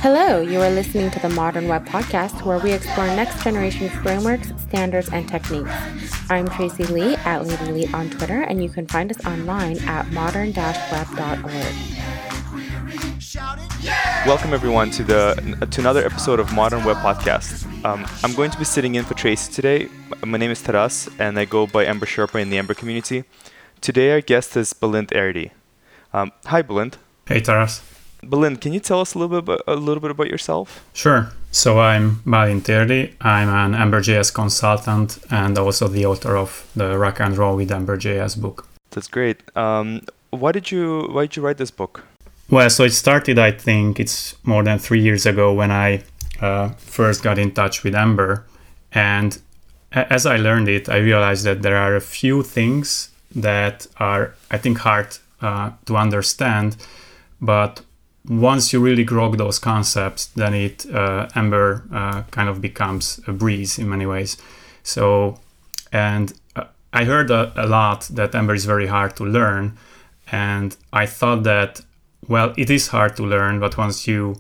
Hello, you are listening to the Modern Web Podcast, where we explore next-generation frameworks, standards, and techniques. I'm Tracy Lee at Lady Lee on Twitter, and you can find us online at modern-web.org. Welcome everyone to another episode of Modern Web Podcast. I'm going to be sitting in for Tracy today. My name is Taras, and I go by Ember Sherpa in the Ember community. Today our guest is Balind Erdi. Hi, Balind. Hey, Taras. Balind, can you tell us a little bit about yourself? Sure. So I'm Balind Erdi. I'm an Ember.js consultant and also the author of the Rock and Roll with Ember.js book. That's great. Why did you write this book? Well, so it started, I think it's more than 3 years ago when I first got in touch with Ember. And as I learned it, I realized that there are a few things that are, I think, hard to understand. But once you really grok those concepts, then Ember kind of becomes a breeze in many ways. So, and I heard a lot that Ember is very hard to learn. And I thought that, well, it is hard to learn, but once you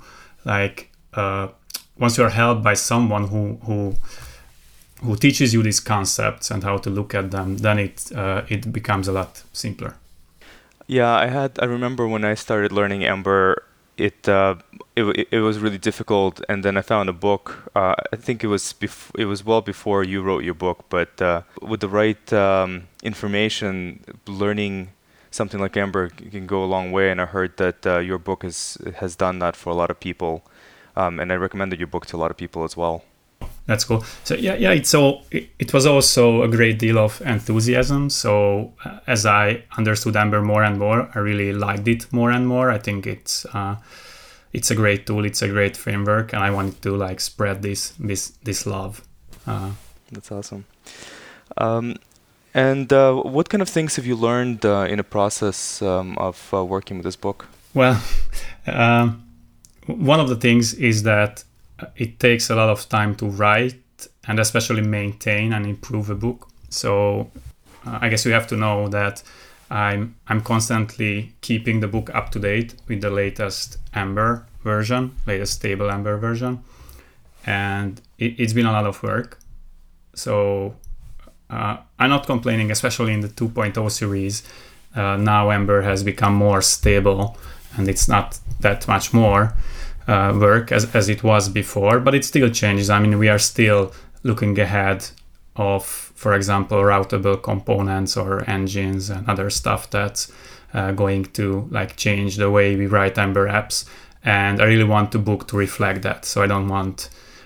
are helped by someone who teaches you these concepts and how to look at them, then it becomes a lot simpler. Yeah, I remember when I started learning Ember, it was really difficult, and then I found a book. I think it was well before you wrote your book, but with the right information, learning something like Ember can go a long way. And I heard that your book has done that for a lot of people, and I recommended your book to a lot of people as well. That's cool. So it was also a great deal of enthusiasm. So as I understood Ember more and more, I really liked it more and more. I think it's a great tool. It's a great framework, and I wanted to spread this love. That's awesome. And what kind of things have you learned in the process of working with this book? Well, one of the things is that it takes a lot of time to write and especially maintain and improve a book. So I guess you have to know that I'm constantly keeping the book up to date with the latest Ember version, latest stable Ember version. And it's been a lot of work. So I'm not complaining, especially in the 2.0 series. Now Ember has become more stable and it's not that much more work as it was before, but it still changes. I mean, we are still looking ahead of, for example, routable components or engines and other stuff that's going to change the way we write Ember apps. And I really want the book to reflect that. So I don't want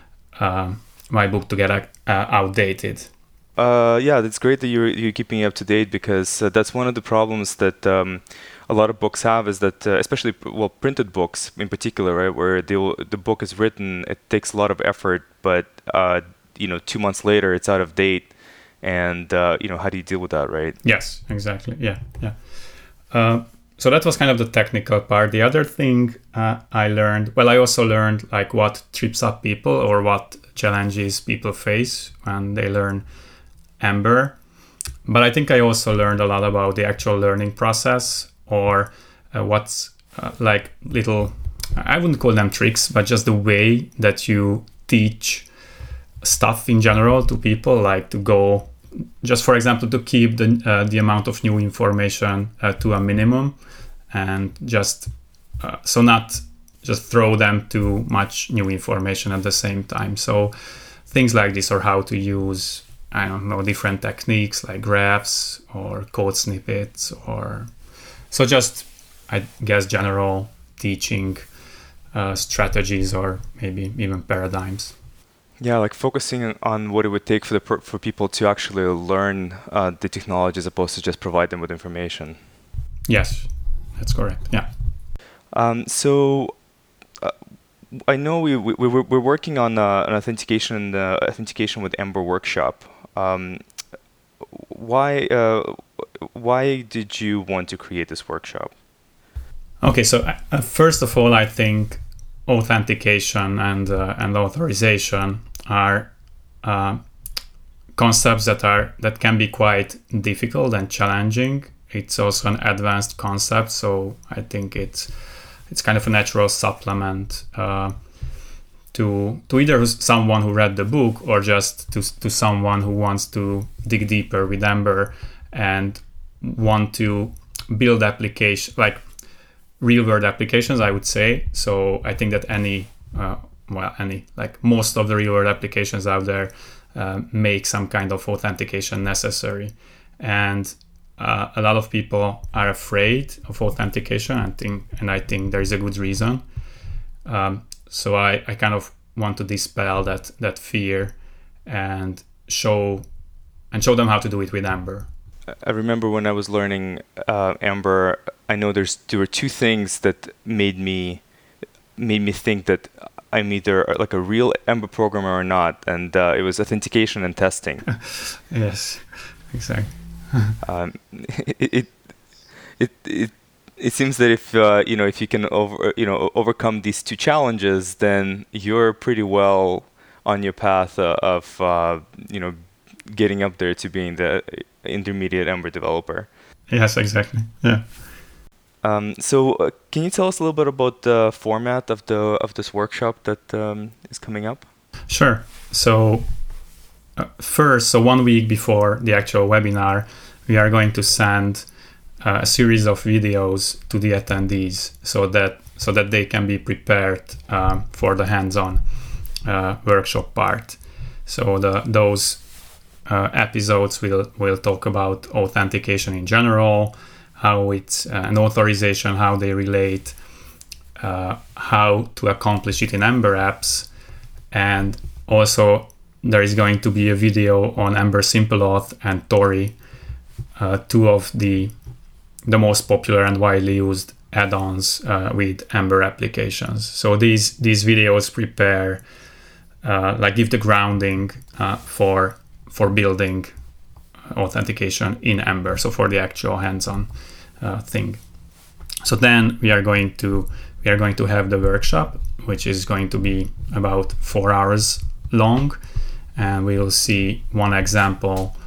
my book to get outdated. Yeah, that's great that you're keeping it up to date, because that's one of the problems that a lot of books have, is that especially printed books in particular, right, where the book is written, it takes a lot of effort, but 2 months later it's out of date, and how do you deal with that, right? Yes, exactly. Yeah. So that was kind of the technical part. The other thing I also learned what trips up people or what challenges people face when they learn Ember. But I think I also learned a lot about the actual learning process, or what's little, I wouldn't call them tricks, but just the way that you teach stuff in general to people, to go, just for example, to keep the amount of new information to a minimum, and just so not just throw them too much new information at the same time. So things like this, or how to use, I don't know, different techniques like graphs or code snippets, or so just, I guess, general teaching strategies or maybe even paradigms. Yeah, focusing on what it would take for people to actually learn the technology as opposed to just provide them with information. Yes, that's correct. Yeah. So I know we're working on an authentication with Ember workshop. Why did you want to create this workshop? Okay, so first of all, I think authentication and authorization are concepts that can be quite difficult and challenging. It's also an advanced concept, so I think it's it's kind of a natural supplement to either someone who read the book or just to someone who wants to dig deeper with Ember and want to build application like real world applications, I would say. So I think that most of the real world applications out there make some kind of authentication necessary, and a lot of people are afraid of authentication. I think there is a good reason. So I kind of want to dispel that fear and show them how to do it with Ember. I remember when I was learning Ember, I know there were two things that made me think that I'm either like a real Ember programmer or not, and it was authentication and testing. Yes, exactly. It seems that if you can overcome these two challenges, then you're pretty well on your path of getting up there to being the intermediate Ember developer. Yes, exactly. Yeah. So can you tell us a little bit about the format of this workshop that is coming up? Sure. So first, 1 week before the actual webinar, we are going to send a series of videos to the attendees so that they can be prepared for the hands-on workshop part. So those episodes will talk about authentication in general, how it's an authorization, how they relate, how to accomplish it in Ember apps, and also there is going to be a video on Ember SimpleAuth and Tori, two of the most popular and widely used add-ons with Ember applications. So these videos prepare, give the grounding for building authentication in Ember, so for the actual hands-on thing. So then we are going to have the workshop, which is going to be about 4 hours long, and we will see one example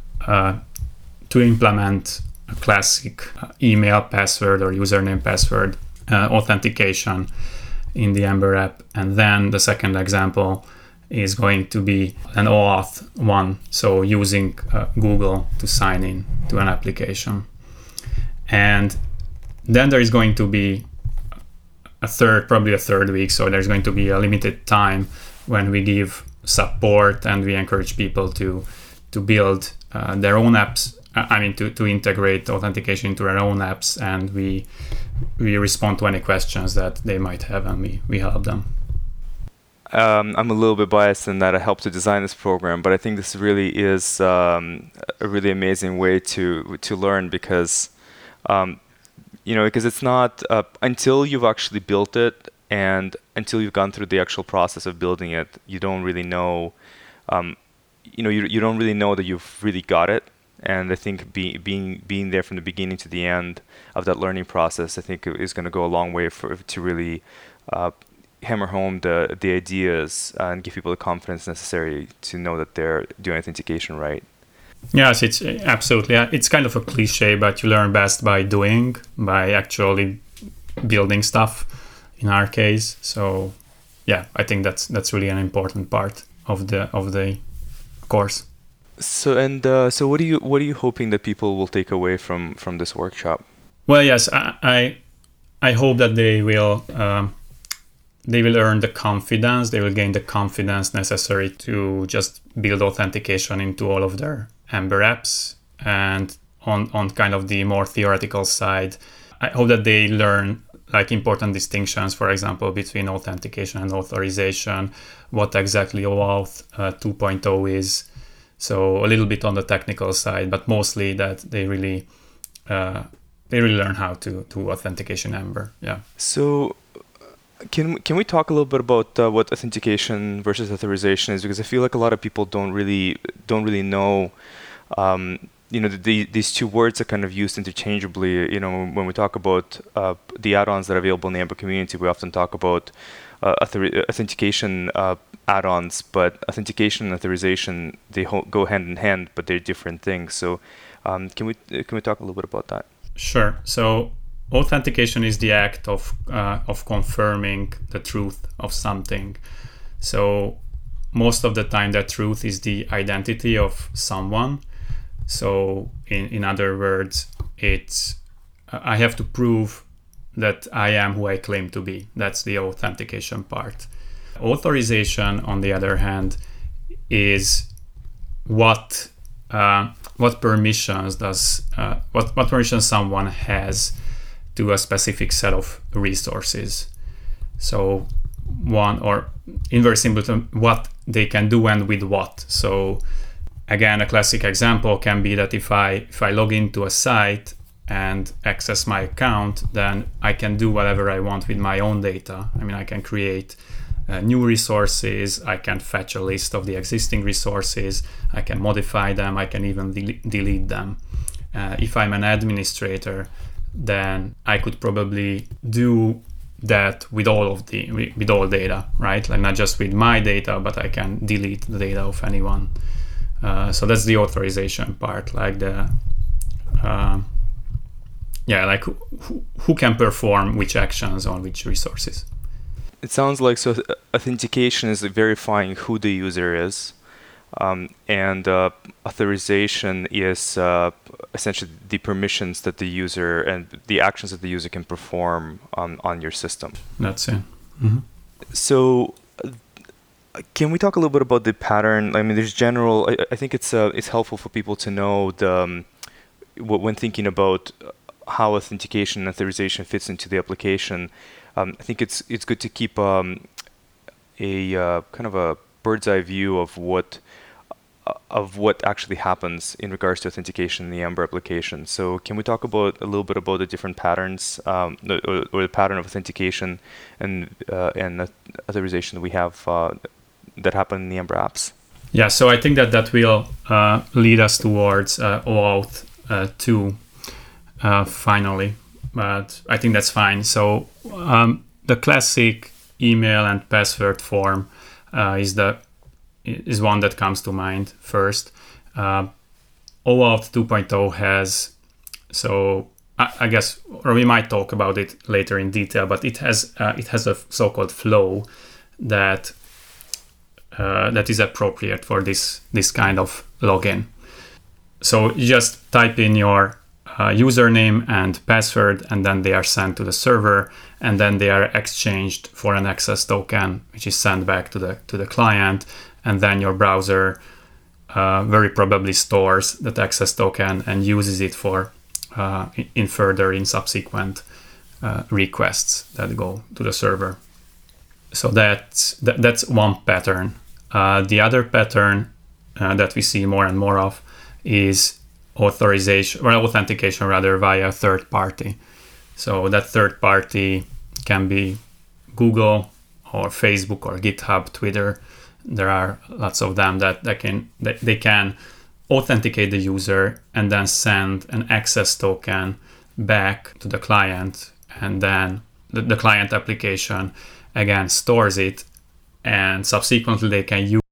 to implement a classic email password or username password authentication in the Ember app. And then the second example is going to be an OAuth one, so using Google to sign in to an application. And then there is going to be probably a third week, so there's going to be a limited time when we give support and we encourage people to build their own apps. To integrate authentication into their own apps, and we respond to any questions that they might have, and we help them. I'm a little bit biased in that I helped to design this program, but I think this really is a really amazing way to learn because it's not until you've actually built it and until you've gone through the actual process of building it, you don't really know. You don't really know that you've really got it. And I think being there from the beginning to the end of that learning process, I think is going to go a long way to really hammer home the ideas and give people the confidence necessary to know that they're doing authentication right. Yes, it's absolutely. It's kind of a cliche, but you learn best by doing, by actually building stuff. In our case, so yeah, I think that's really an important part of the course. So what are you hoping that people will take away from this workshop? Well, yes, I hope that they will earn the confidence. They will gain the confidence necessary to just build authentication into all of their Ember apps. And on kind of the more theoretical side, I hope that they learn important distinctions, for example, between authentication and authorization, what exactly OAuth 2.0 is. So a little bit on the technical side, but mostly that they really learn how to do authentication Ember. Yeah. So can we talk a little bit about what authentication versus authorization is? Because I feel like a lot of people don't really know. These two words are kind of used interchangeably. When we talk about the add-ons that are available in the Ember community, we often talk about authentication add-ons, but authentication and authorization, they go hand in hand, but they're different things. So can we talk a little bit about that? Sure. So authentication is the act of confirming the truth of something. So most of the time, that truth is the identity of someone. So in other words, it's I have to prove that I am who I claim to be. That's the authentication part. Authorization, on the other hand, is what permissions what permissions someone has to a specific set of resources. So one, or in very simple terms, what they can do and with what. So again, a classic example can be that if I log into a site and access my account, then I can do whatever I want with my own data. I mean, I can create new resources, I can fetch a list of the existing resources, I can modify them, I can even delete them. If I'm an administrator, then I could probably do that with all data, right? Like not just with my data, but I can delete the data of anyone. So that's the authorization part, like like who can perform which actions on which resources. It sounds like authentication is verifying who the user is, and authorization is essentially the permissions that the user and the actions that the user can perform on your system. That's it. Mm-hmm. So, can we talk a little bit about the pattern? I mean, there's general. I think it's helpful for people to know when thinking about how authentication and authorization fits into the application. I think it's good to keep a kind of a bird's eye view of what actually happens in regards to authentication in the Ember application. So can we talk a little bit about the different patterns, or the pattern of authentication and authorization that we have that happen in the Ember apps? Yeah, so I think that will lead us towards OAuth 2 finally. But I think that's fine. So the classic email and password form is one that comes to mind first. OAuth 2.0 has, so I guess, or we might talk about it later in detail, but it has a so-called flow that is appropriate for this kind of login. So you just type in your username and password, and then they are sent to the server, and then they are exchanged for an access token, which is sent back to the client, and then your browser very probably stores that access token and uses it for in subsequent requests that go to the server. So that's one pattern. The other pattern that we see more and more of is authentication via third party. So that third party can be Google or Facebook or GitHub, Twitter. There are lots of them that they can authenticate the user and then send an access token back to the client, and then the client application again stores it, and subsequently they can use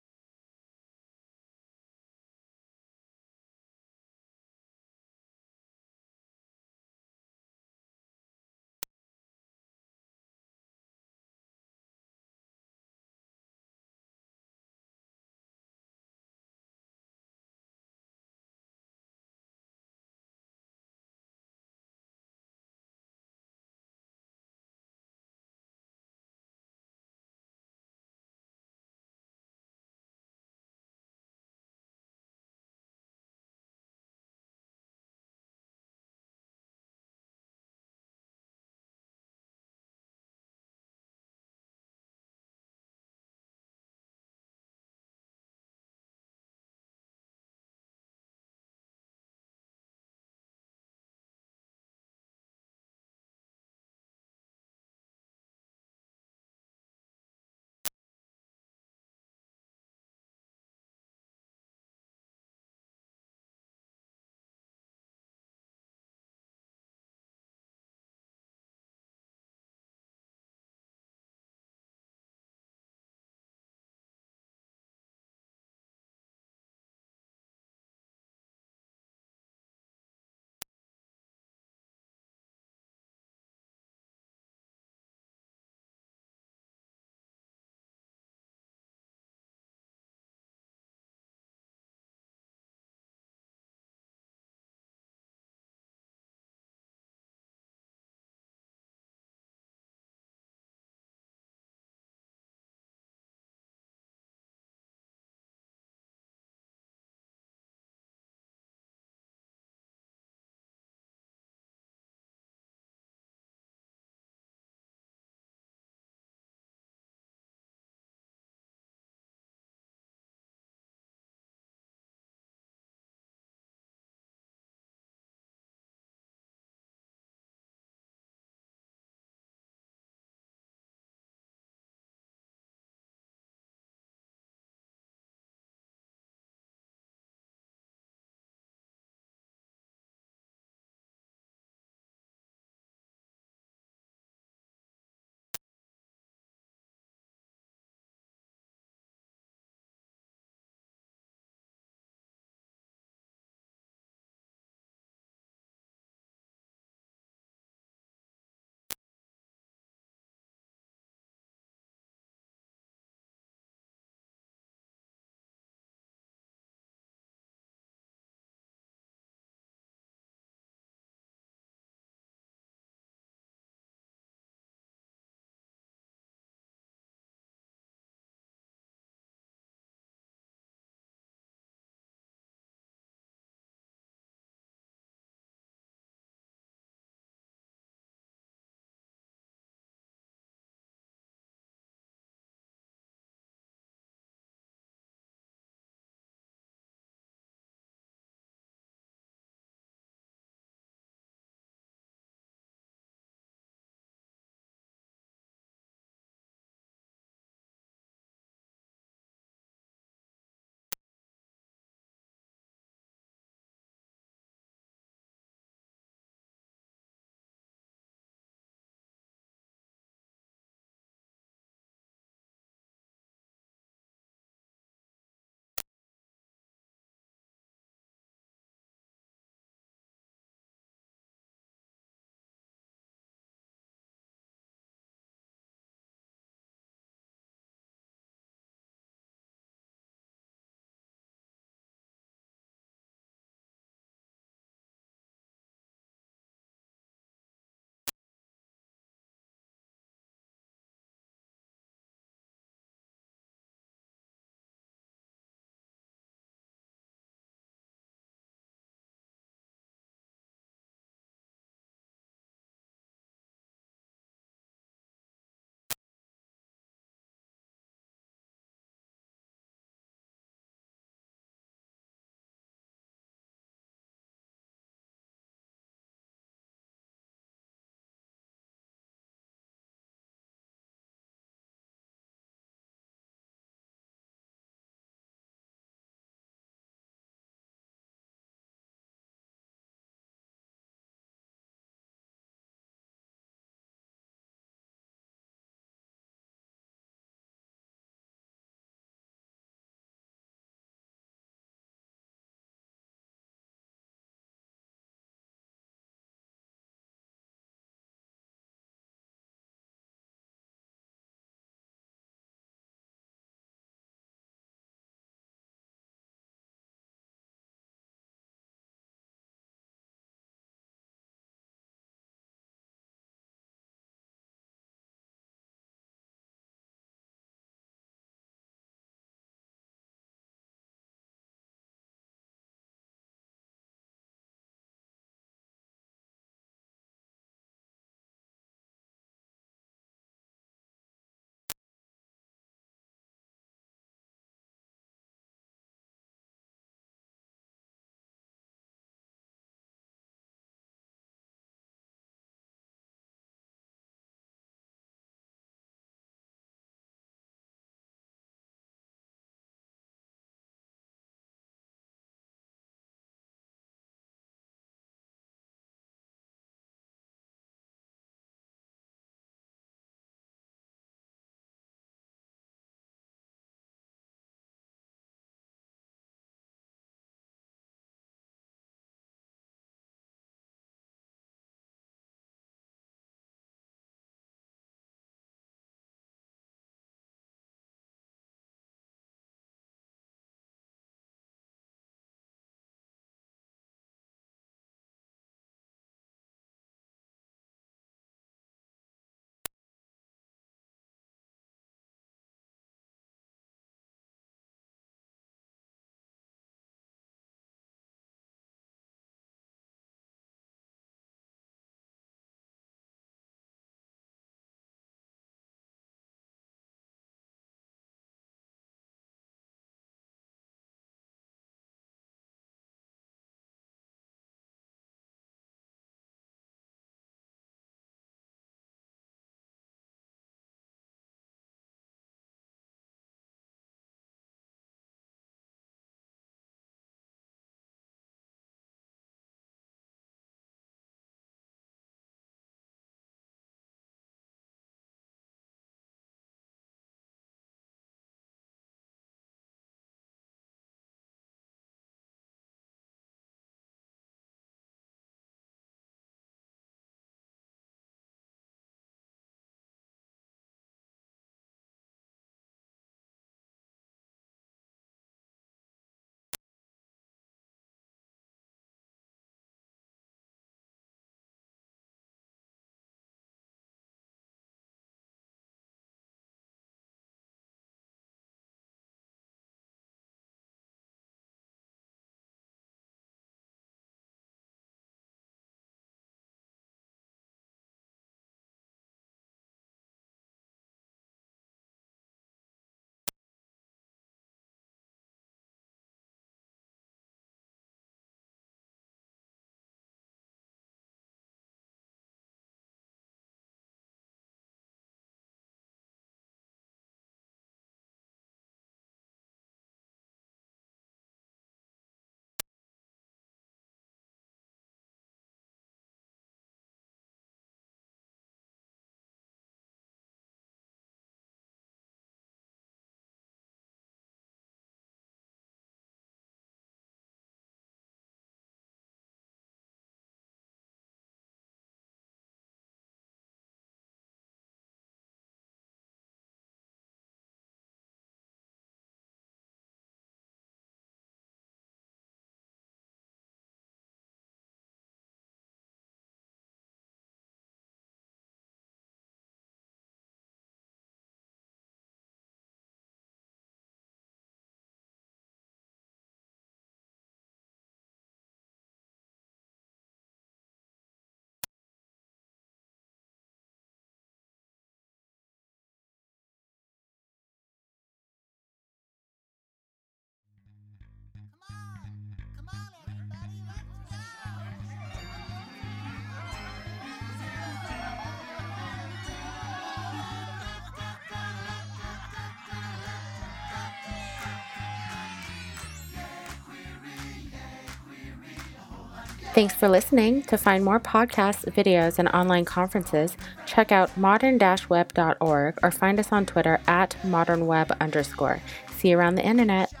Thanks for listening. To find more podcasts, videos, and online conferences, check out modern-web.org or find us on Twitter at modernweb_. See you around the internet.